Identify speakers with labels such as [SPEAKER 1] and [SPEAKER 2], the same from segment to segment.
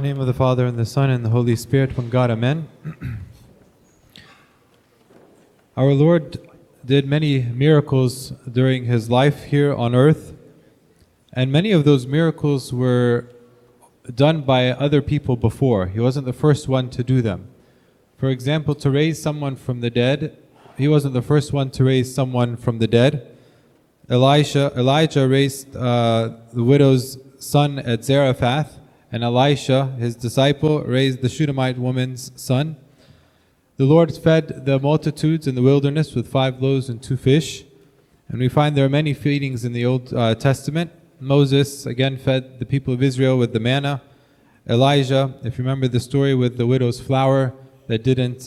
[SPEAKER 1] name of the Father, and the Son, and the Holy Spirit, one God, Amen. Our Lord did many miracles during His life here on earth, and many of those miracles were done by other people before. He wasn't the first one to do them. For example, to raise someone from the dead, He wasn't the first one to raise someone from the dead. Elijah raised the widow's son at Zarephath, and Elisha, his disciple, raised the Shunammite woman's son. The Lord fed the multitudes in the wilderness with 5 loaves and 2 fish. And we find there are many feedings in the Old Testament. Moses, again, fed the people of Israel with the manna. Elijah, if you remember the story with the widow's flour that didn't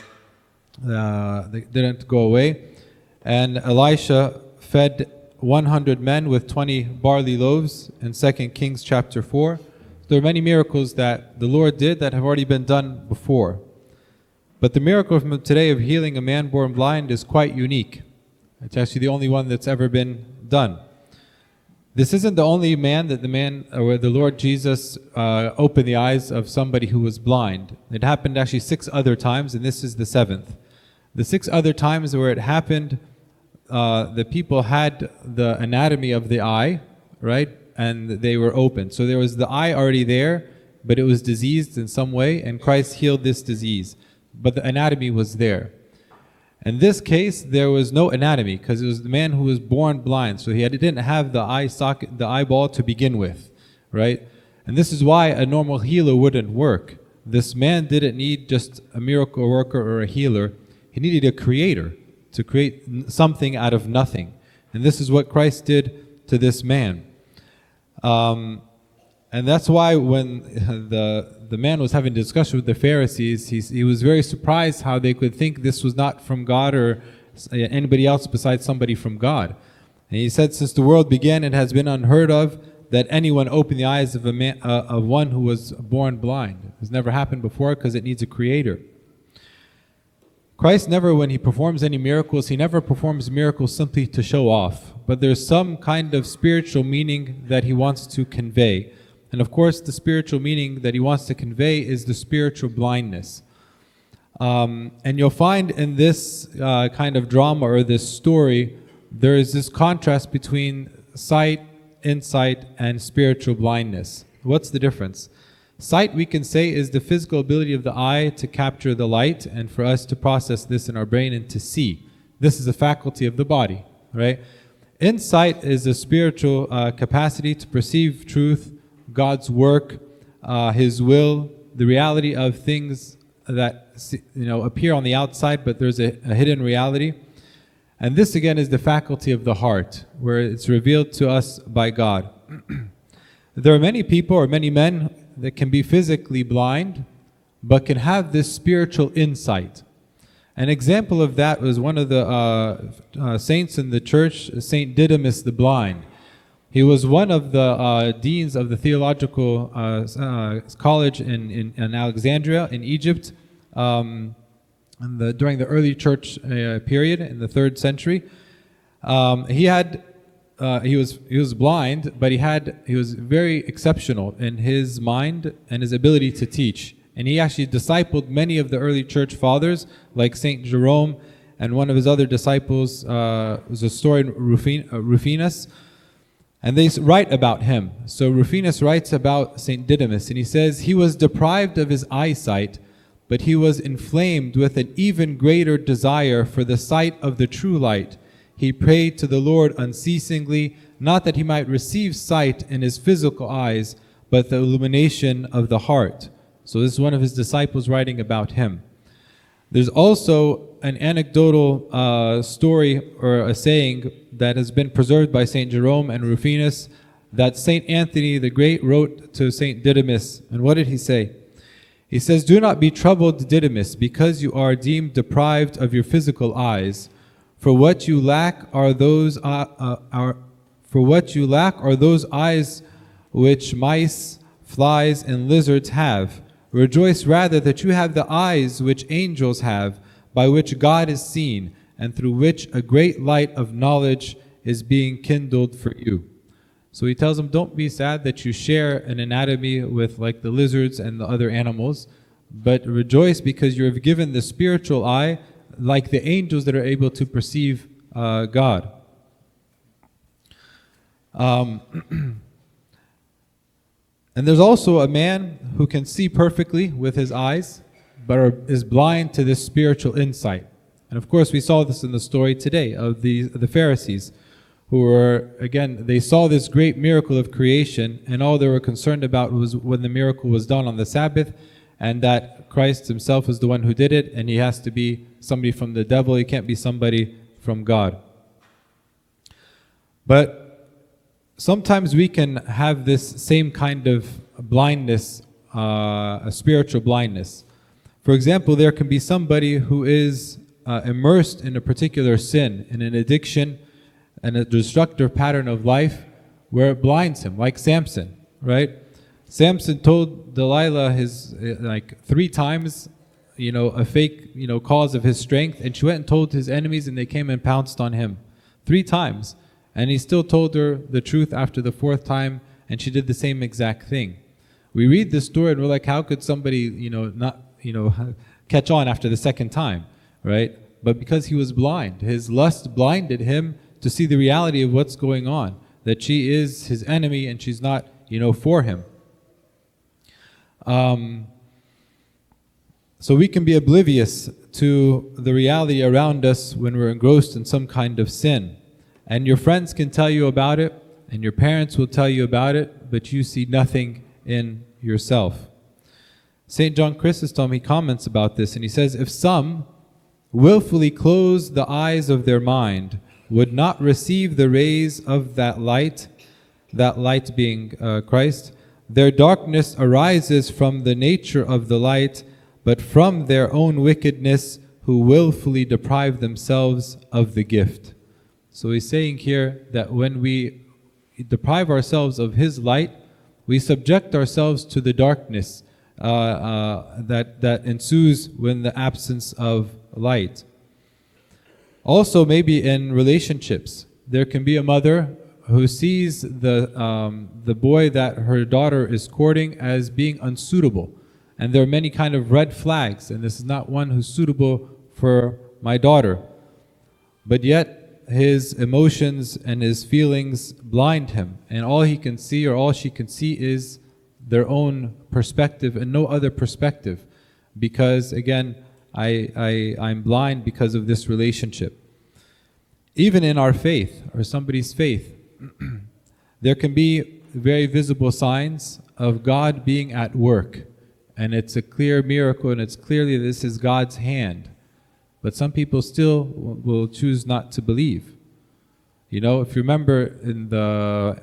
[SPEAKER 1] go away. And Elisha fed 100 men with 20 barley loaves in 2 Kings chapter 4. There are many miracles that the Lord did that have already been done before. But the miracle from today of healing a man born blind is quite unique. It's actually the only one that's ever been done. This isn't the only man that the Lord Jesus opened the eyes of somebody who was blind. It happened actually 6 other times, and this is the 7th. The 6 other times where it happened, the people had the anatomy of the eye, right? And they were open. So there was the eye already there, but it was diseased in some way, and Christ healed this disease. But the anatomy was there. In this case, there was no anatomy, because it was the man who was born blind. So he didn't have the eye socket, the eyeball to begin with, right? And this is why a normal healer wouldn't work. This man didn't need just a miracle worker or a healer. He needed a creator to create something out of nothing. And this is what Christ did to this man. And that's why when the man was having a discussion with the Pharisees, he was very surprised how they could think this was not from God or anybody else besides somebody from God. And he said, since the world began, it has been unheard of that anyone opened the eyes of of one who was born blind. It has never happened before because it needs a creator. Christ never, when He performs any miracles, He never performs miracles simply to show off. But there's some kind of spiritual meaning that He wants to convey. And of course, the spiritual meaning that He wants to convey is the spiritual blindness. And you'll find in this kind of drama or this story, there is this contrast between sight, insight, and spiritual blindness. What's the difference? Sight, we can say, is the physical ability of the eye to capture the light and for us to process this in our brain and to see. This is a faculty of the body, right? Insight is a spiritual capacity to perceive truth, God's work, His will, the reality of things that appear on the outside, but there's a hidden reality. And this again is the faculty of the heart, where it's revealed to us by God. There are many people or many men that can be physically blind, but can have this spiritual insight. An example of that was one of the saints in the church, Saint Didymus the Blind. He was one of the deans of the theological college in Alexandria in Egypt during the early church period in the 3rd century. He was blind, but he was very exceptional in his mind and his ability to teach. And he actually discipled many of the early church fathers, like Saint Jerome, and one of his other disciples was a historian, Rufinus. And they write about him. So Rufinus writes about Saint Didymus, and he says, he was deprived of his eyesight, but he was inflamed with an even greater desire for the sight of the true light. He prayed to the Lord unceasingly, not that he might receive sight in his physical eyes, but the illumination of the heart. So this is one of his disciples writing about him. There's also an anecdotal story or a saying that has been preserved by St. Jerome and Rufinus that St. Anthony the Great wrote to St. Didymus. And what did he say? He says, "Do not be troubled, Didymus, because you are deemed deprived of your physical eyes. For what you lack are those eyes which mice, flies, and lizards have. Rejoice rather that you have the eyes which angels have, by which God is seen, and through which a great light of knowledge is being kindled for you." So he tells him, don't be sad that you share an anatomy with like the lizards and the other animals, but rejoice because you're given the spiritual eye like the angels that are able to perceive God. And there's also a man who can see perfectly with his eyes, but is blind to this spiritual insight. And of course, we saw this in the story today of the Pharisees, who were, again, they saw this great miracle of creation, and all they were concerned about was when the miracle was done on the Sabbath, and that Christ himself is the one who did it, and he has to be somebody from the devil, he can't be somebody from God. But sometimes we can have this same kind of blindness, a spiritual blindness. For example, there can be somebody who is immersed in a particular sin, in an addiction, and a destructive pattern of life where it blinds him, like Samson, right? Samson told Delilah his, 3 times, a fake, cause of his strength, and she went and told his enemies, and they came and pounced on him 3 times. And he still told her the truth after the 4th time, and she did the same exact thing. We read this story and we're like, how could somebody, not, catch on after the 2nd time, right? But because he was blind, his lust blinded him to see the reality of what's going on, that she is his enemy and she's not, for him. So we can be oblivious to the reality around us when we're engrossed in some kind of sin. And your friends can tell you about it, and your parents will tell you about it, but you see nothing in yourself. St. John Chrysostom, he comments about this, and he says, if some willfully close the eyes of their mind, would not receive the rays of that light being Christ, their darkness arises from the nature of the light, but from their own wickedness, who willfully deprive themselves of the gift. So he's saying here that when we deprive ourselves of his light, we subject ourselves to the darkness that ensues when the absence of light. Also, maybe in relationships, there can be a mother who sees the boy that her daughter is courting as being unsuitable, and there are many kind of red flags, and this is not one who's suitable for my daughter. But yet his emotions and his feelings blind him, and all he can see or all she can see is their own perspective and no other perspective, because again, I'm blind because of this relationship. Even in our faith, or somebody's faith, there can be very visible signs of God being at work. And it's a clear miracle, and it's clearly this is God's hand. But some people still will choose not to believe. If you remember in the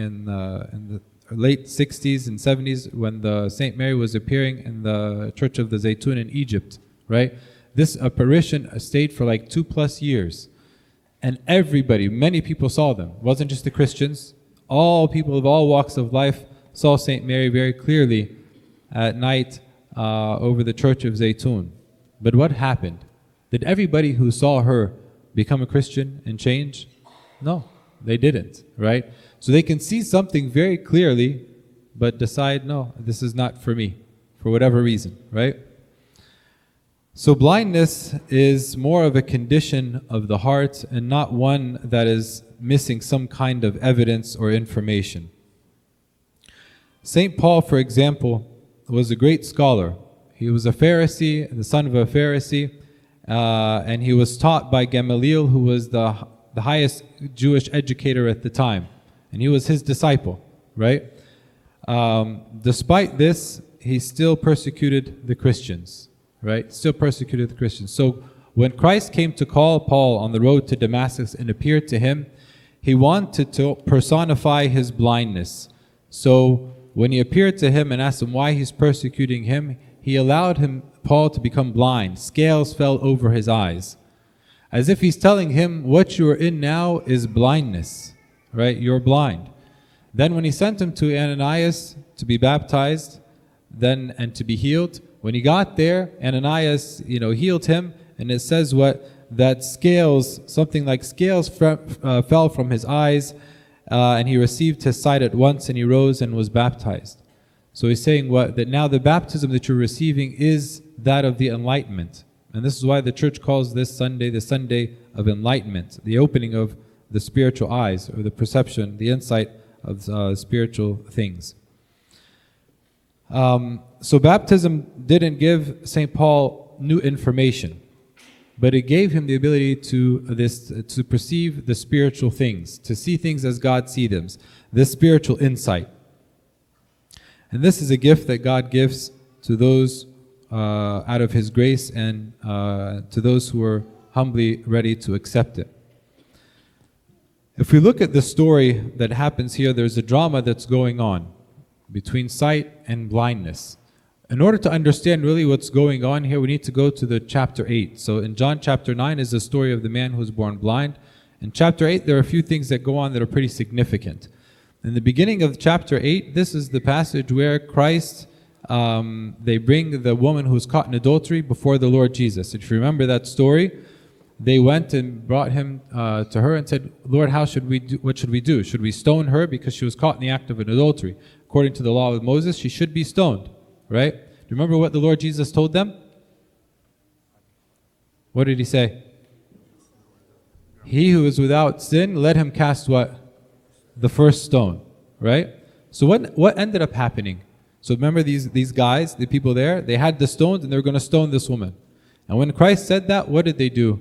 [SPEAKER 1] late 60s and 70s, when the Saint Mary was appearing in the Church of the Zaytun in Egypt, right? This apparition stayed for like 2+ years. And everybody, many people saw them. It wasn't just the Christians. All people of all walks of life saw Saint Mary very clearly at night over the Church of Zaytun. But what happened? Did everybody who saw her become a Christian and change? No, they didn't, right? So they can see something very clearly, but decide, no, this is not for me, for whatever reason, right? So blindness is more of a condition of the heart and not one that is missing some kind of evidence or information. St. Paul, for example, was a great scholar. He was a Pharisee, the son of a Pharisee, and he was taught by Gamaliel, who was the highest Jewish educator at the time. And he was his disciple, right? Despite this, he still persecuted the Christians. Right? Still persecuted the Christians. So when Christ came to call Paul on the road to Damascus and appeared to him, he wanted to personify his blindness. So when he appeared to him and asked him why he's persecuting him, he allowed Paul to become blind. Scales fell over his eyes. As if he's telling him, what you are in now is blindness. Right? You're blind. Then when he sent him to Ananias to be baptized, and to be healed, when he got there, Ananias, healed him, and it says something like scales fell from his eyes, and he received his sight at once, and he rose and was baptized. So he's saying what? That now the baptism that you're receiving is that of the enlightenment. And this is why the church calls this Sunday the Sunday of enlightenment, the opening of the spiritual eyes, or the perception, the insight of spiritual things. So baptism didn't give St. Paul new information, but it gave him the ability to perceive the spiritual things, to see things as God sees them, this spiritual insight. And this is a gift that God gives to those out of His grace, and to those who are humbly ready to accept it. If we look at the story that happens here, there's a drama that's going on between sight and blindness. In order to understand really what's going on here, we need to go to the chapter 8. So in John chapter 9 is the story of the man who was born blind. In chapter 8, there are a few things that go on that are pretty significant. In the beginning of chapter 8, this is the passage where Christ, they bring the woman who was caught in adultery before the Lord Jesus. If you remember that story, they went and brought him to her and said, Lord, what should we do? Should we stone her because she was caught in the act of an adultery? According to the law of Moses, she should be stoned, right? Do you remember what the Lord Jesus told them? What did He say? He who is without sin, let him cast what? The first stone, right? So what ended up happening? So remember these guys, the people there, they had the stones and they were going to stone this woman. And when Christ said that, what did they do?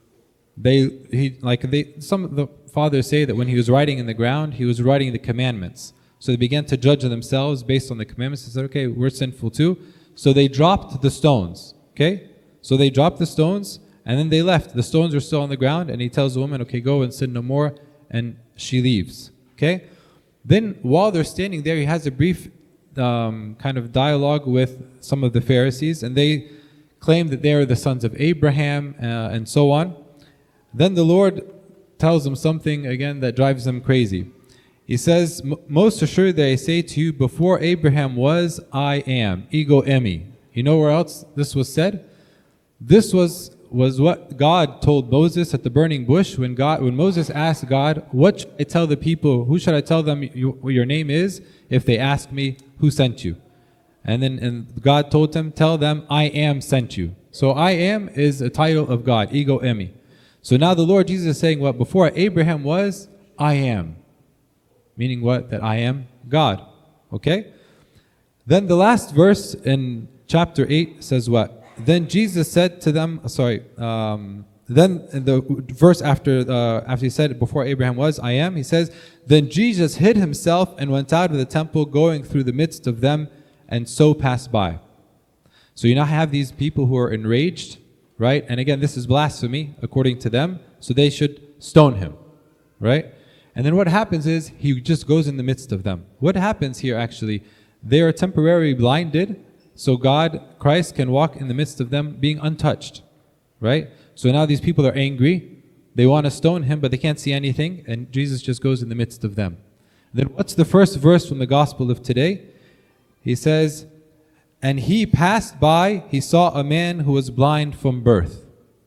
[SPEAKER 1] Some of the fathers say that when He was writing in the ground, He was writing the commandments. So they began to judge themselves based on the commandments. They said, okay, we're sinful too. So they dropped the stones, okay? So they dropped the stones and then they left. The stones are still on the ground, and He tells the woman, okay, go and sin no more, and she leaves, okay? Then while they're standing there, He has a brief kind of dialogue with some of the Pharisees, and they claim that they are the sons of Abraham and so on. Then the Lord tells them something again that drives them crazy. He says, most assuredly I say to you, before Abraham was, I am. Ego eimi. You know where else this was said? This was what God told Moses at the burning bush when Moses asked God, what should I tell the people? Who should I tell them what your name is if they ask me, who sent you? And God told him, tell them, I am sent you. So I am is a title of God, ego eimi. So now the Lord Jesus is saying, what? Before Abraham was, I am. Meaning what? That I am God. Okay? Then the last verse in chapter 8 says what? Then Jesus said to them, then in the verse after He said, before Abraham was, I am, He says, then Jesus hid Himself and went out of the temple, going through the midst of them, and so passed by. So you now have these people who are enraged, right? And again, this is blasphemy according to them, so they should stone Him, right? And then what happens is He just goes in the midst of them. What happens here actually? They are temporarily blinded, so Christ can walk in the midst of them being untouched, right? So now these people are angry, they want to stone Him, but they can't see anything, and Jesus just goes in the midst of them. Then what's the first verse from the Gospel of today? He says, and He passed by, He saw a man who was blind from birth.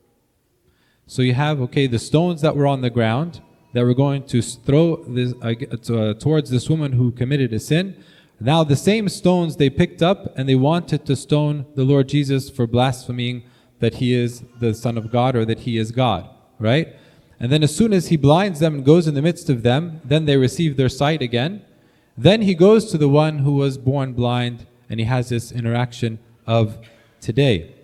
[SPEAKER 1] So you have, the stones that were on the ground, that were going to throw this, towards this woman who committed a sin. Now the same stones they picked up and they wanted to stone the Lord Jesus for blaspheming that He is the Son of God, or that He is God, right? And then as soon as He blinds them and goes in the midst of them, then they receive their sight again. Then He goes to the one who was born blind, and He has this interaction of today.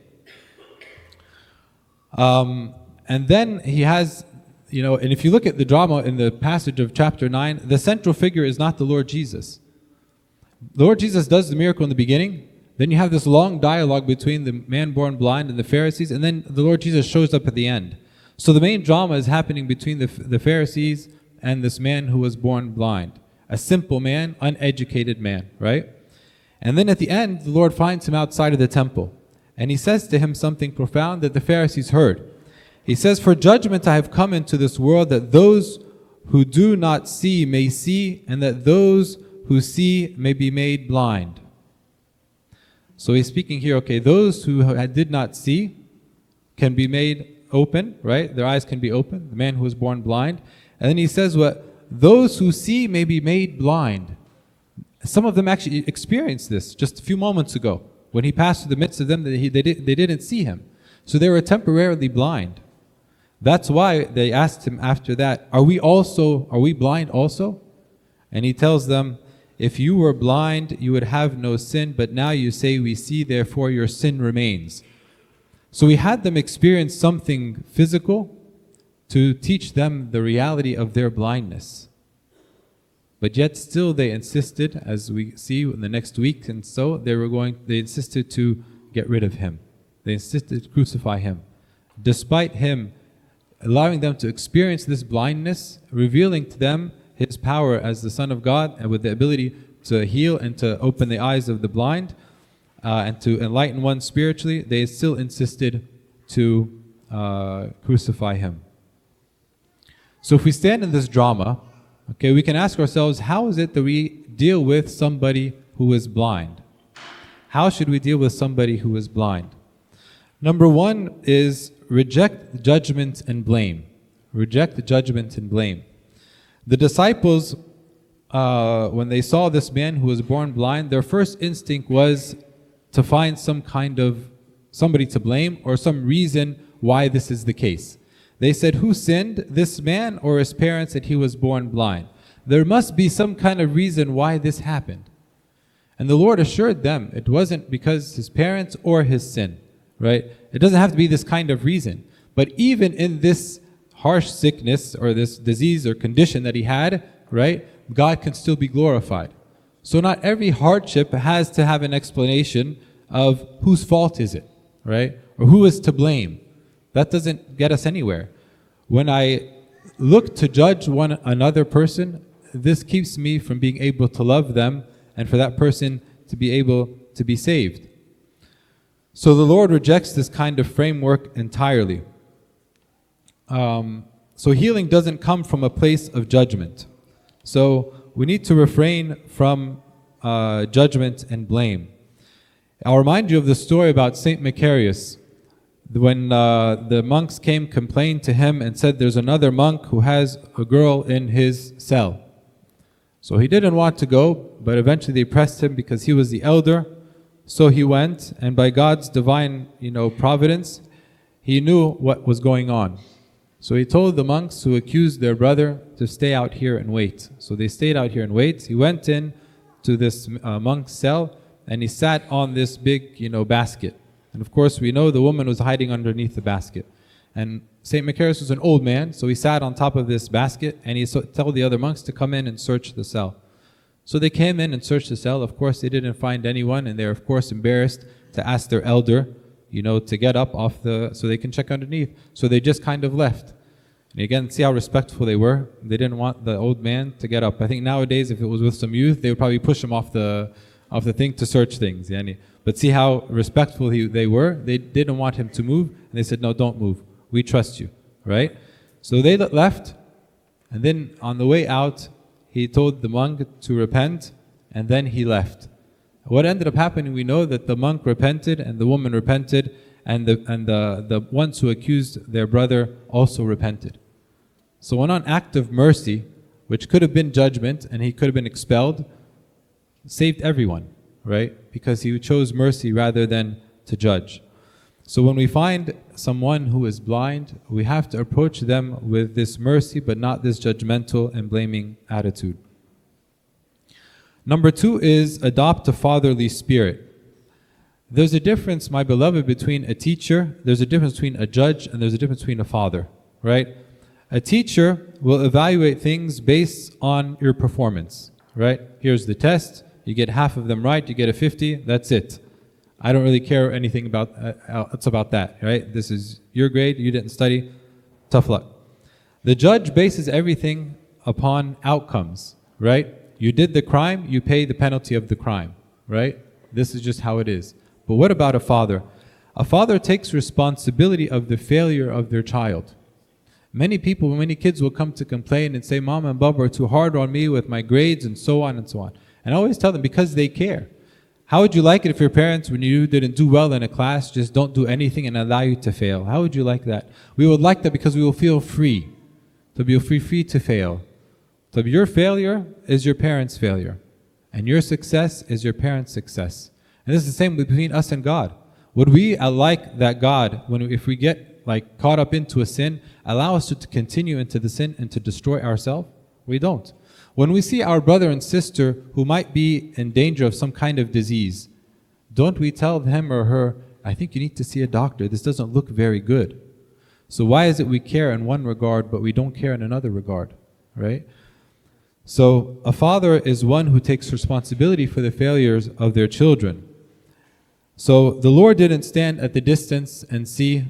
[SPEAKER 1] And then He has, and if you look at the drama in the passage of chapter 9, the central figure is not the Lord Jesus. The Lord Jesus does the miracle in the beginning, then you have this long dialogue between the man born blind and the Pharisees, and then the Lord Jesus shows up at the end. So the main drama is happening between the Pharisees and this man who was born blind. A simple man, uneducated man, right? And then at the end, the Lord finds him outside of the temple. And He says to him something profound that the Pharisees heard. He says, for judgment I have come into this world, that those who do not see may see, and that those who see may be made blind. So He's speaking here, those who did not see can be made open, right? Their eyes can be open, the man who was born blind. And then He says those who see may be made blind. Some of them actually experienced this just a few moments ago. When he passed through the midst of them, they didn't see him. So they were temporarily blind. That's why they asked him after that, are we blind also? And he tells them, if you were blind, you would have no sin, but now you say we see, therefore your sin remains. So we had them experience something physical to teach them the reality of their blindness. But yet still they insisted, as we see in the next week, and so they insisted to get rid of him. They insisted to crucify him. Despite him allowing them to experience this blindness, revealing to them his power as the Son of God and with the ability to heal and to open the eyes of the blind and to enlighten one spiritually, they still insisted to crucify him. So if we stand in this drama, okay, we can ask ourselves, how is it that we deal with somebody who is blind? How should we deal with somebody who is blind? Number one is reject judgment and blame. Reject judgment and blame. The disciples, when they saw this man who was born blind, their first instinct was to find some kind of somebody to blame or some reason why this is the case. They said, who sinned, this man or his parents, that he was born blind? There must be some kind of reason why this happened. And the Lord assured them it wasn't because his parents or his sin, right? It doesn't have to be this kind of reason. But even in this harsh sickness or this disease or condition that he had, right, God can still be glorified. So not every hardship has to have an explanation of whose fault is it, right? Or who is to blame. That doesn't get us anywhere. When I look to judge one another person, this keeps me from being able to love them and for that person to be able to be saved. So the Lord rejects this kind of framework entirely. So healing doesn't come from a place of judgment. So we need to refrain from judgment and blame. I'll remind you of the story about Saint Macarius. When the monks came, complained to him and said there's another monk who has a girl in his cell. So he didn't want to go, but eventually they pressed him because he was the elder. So he went, and by God's divine, providence, he knew what was going on. So he told the monks who accused their brother to stay out here and wait. So they stayed out here and wait. He went in to this monk's cell and he sat on this big, basket. And of course we know the woman was hiding underneath the basket. And St. Macarius was an old man, so he sat on top of this basket and he told the other monks to come in and search the cell. So they came in and searched the cell. Of course they didn't find anyone, and they're of course embarrassed to ask their elder, to get up so they can check underneath. So they just kind of left. And again, see how respectful they were. They didn't want the old man to get up. I think nowadays, if it was with some youth, they would probably push him off the thing to search things. Yani. But see how respectful they were. They didn't want him to move, and they said, "No, don't move. We trust you." Right? So they left, and then on the way out, he told the monk to repent, and then he left. What ended up happening, we know that the monk repented and the woman repented, and the ones who accused their brother also repented. So one act of mercy, which could have been judgment and he could have been expelled, saved everyone, right? Because he chose mercy rather than to judge. So when we find someone who is blind, we have to approach them with this mercy, but not this judgmental and blaming attitude. Number 2 is adopt a fatherly spirit. There's a difference, my beloved, between a teacher, there's a difference between a judge, and there's a difference between a father, right? A teacher will evaluate things based on your performance, right? Here's the test, you get half of them right, you get a 50, that's it. I don't really care anything about it's about that, right? This is your grade, you didn't study, tough luck. The judge bases everything upon outcomes, right? You did the crime, you pay the penalty of the crime, right? This is just how it is. But what about a father? A father takes responsibility of the failure of their child. Many kids will come to complain and say, "Mom and Baba are too hard on me with my grades," and so on and so on. And I always tell them, because they care. How would you like it if your parents, when you didn't do well in a class, just don't do anything and allow you to fail? How would you like that? We would like that because we will feel free. To be free to fail. So your failure is your parents' failure, and your success is your parents' success. And this is the same between us and God. Would we like that God, if we get caught up into a sin, allow us to continue into the sin and to destroy ourselves? We don't. When we see our brother and sister who might be in danger of some kind of disease, don't we tell him or her, I think you need to see a doctor, this doesn't look very good. So why is it we care in one regard but we don't care in another regard, right? So a father is one who takes responsibility for the failures of their children. So the Lord didn't stand at the distance and see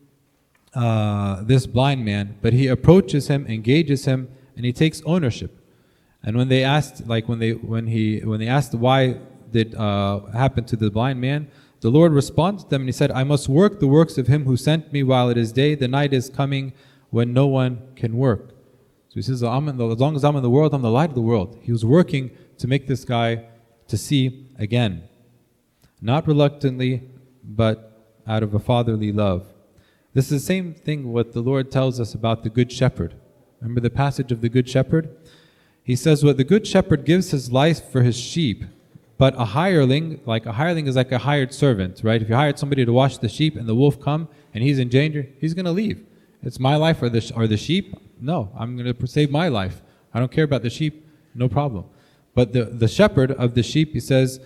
[SPEAKER 1] this blind man, but he approaches him, engages him, and he takes ownership. And when they asked, when they asked why did happen to the blind man, the Lord responded to them and he said, I must work the works of him who sent me while it is day. The night is coming when no one can work. So he says, as long as I'm in the world, I'm the light of the world. He was working to make this guy to see again. Not reluctantly, but out of a fatherly love. This is the same thing what the Lord tells us about the Good Shepherd. Remember the passage of the Good Shepherd? He says, what the Good Shepherd gives his life for his sheep, but a hireling is like a hired servant, right? If you hired somebody to watch the sheep and the wolf come and he's in danger, he's going to leave. It's my life or the sheep? No, I'm going to save my life. I don't care about the sheep, no problem. But the shepherd of the sheep, he says,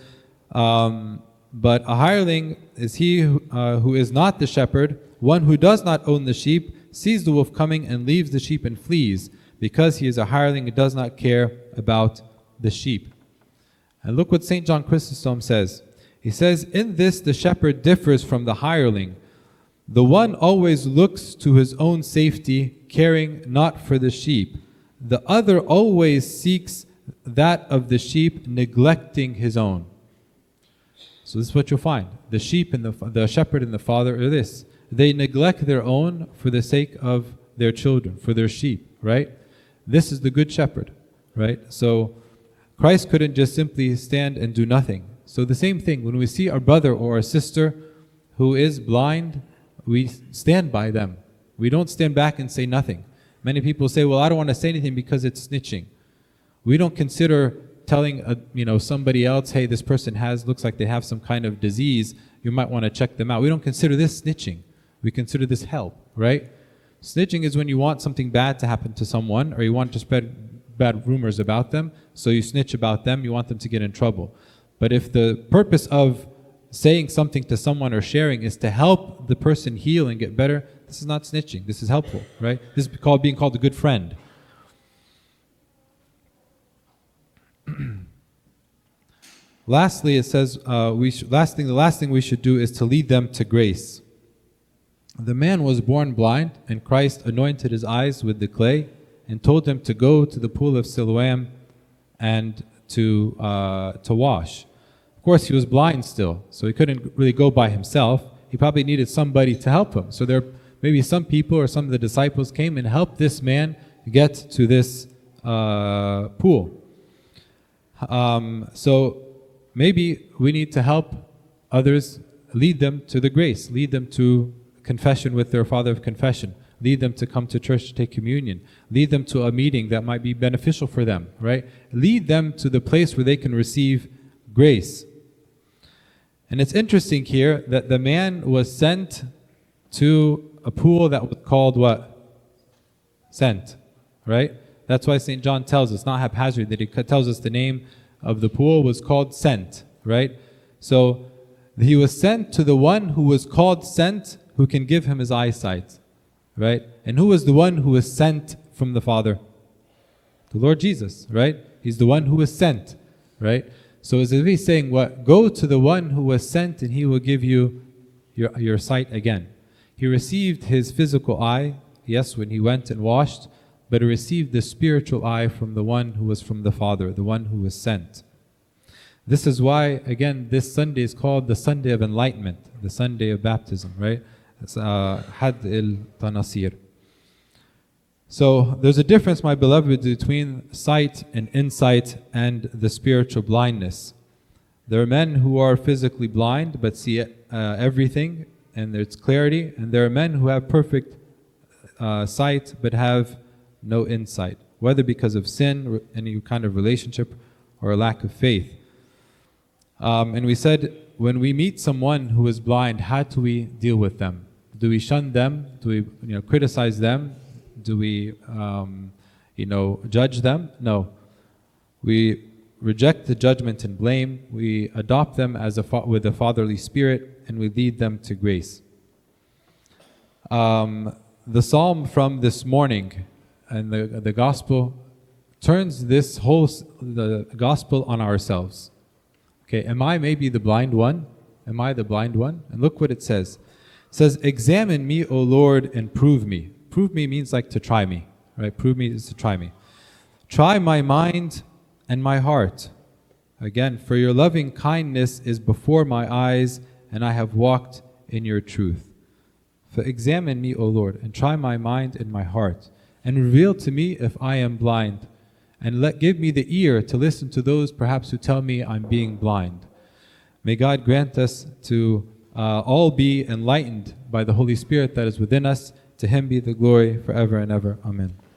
[SPEAKER 1] but a hireling is he who is not the shepherd, one who does not own the sheep, sees the wolf coming and leaves the sheep and flees, because he is a hireling and does not care about the sheep. And look what St. John Chrysostom says. He says, in this the shepherd differs from the hireling. The one always looks to his own safety, caring not for the sheep. The other always seeks that of the sheep, neglecting his own. So this is what you'll find. The sheep and the shepherd and the father are this. They neglect their own for the sake of their children, for their sheep, right? This is the good shepherd, right? So Christ couldn't just simply stand and do nothing. So the same thing, when we see our brother or our sister who is blind, we stand by them. We don't stand back and say nothing. Many people say, well, I don't want to say anything because it's snitching. We don't consider telling somebody else, hey, this person looks like they have some kind of disease, you might want to check them out. We don't consider this snitching. We consider this help, right? Snitching is when you want something bad to happen to someone, or you want to spread bad rumors about them, so you snitch about them, you want them to get in trouble. But if the purpose of saying something to someone or sharing is to help the person heal and get better, this is not snitching, this is helpful, right? This is being called a good friend. Lastly, it says, the last thing we should do is to lead them to grace. The man was born blind, and Christ anointed his eyes with the clay and told him to go to the pool of Siloam and to wash. Of course, he was blind still, so he couldn't really go by himself. He probably needed somebody to help him. So there maybe some people or some of the disciples came and helped this man get to this pool. So maybe we need to help others, lead them to the grace, lead them to confession with their father of confession, lead them to come to church to take communion, lead them to a meeting that might be beneficial for them, right? Lead them to the place where they can receive grace. And it's interesting here that the man was sent to a pool that was called what? Sent, right? That's why St. John tells us, not haphazard, that he tells us the name of the pool was called Sent, right? So he was sent to the one who was called Sent, who can give him his eyesight, right? And who was the one who was sent from the Father? The Lord Jesus, right? He's the one who was sent, right? So as if he's saying, what? Go to the one who was sent and he will give you your sight again. He received his physical eye, yes, when he went and washed, but he received the spiritual eye from the one who was from the Father, the one who was sent. This is why, again, this Sunday is called the Sunday of Enlightenment, the Sunday of Baptism, right? It's Had el-Tanasir. So there's a difference, my beloved, between sight and insight and the spiritual blindness. There are men who are physically blind but see everything and there's clarity, and there are men who have perfect sight but have no insight. whether because of sin, any kind of relationship, or a lack of faith. And we said, when we meet someone who is blind, how do we deal with them? Do we shun them? Do we criticize them? Do we judge them? No. We reject the judgment and blame. We adopt them with a fatherly spirit, and we lead them to grace. The psalm from this morning and the gospel turns the gospel on ourselves. Okay, am I maybe the blind one? Am I the blind one? And look what it says. It says, "Examine me, O Lord, and prove me." Prove me means like to try me, right? Prove me is to try me. "Try my mind and my heart. Again, for your loving kindness is before my eyes, and I have walked in your truth. For examine me, O Lord, and try my mind and my heart, and reveal to me if I am blind, and give me the ear to listen to those perhaps who tell me I'm being blind." May God grant us to all be enlightened by the Holy Spirit that is within us. To Him be the glory forever and ever. Amen.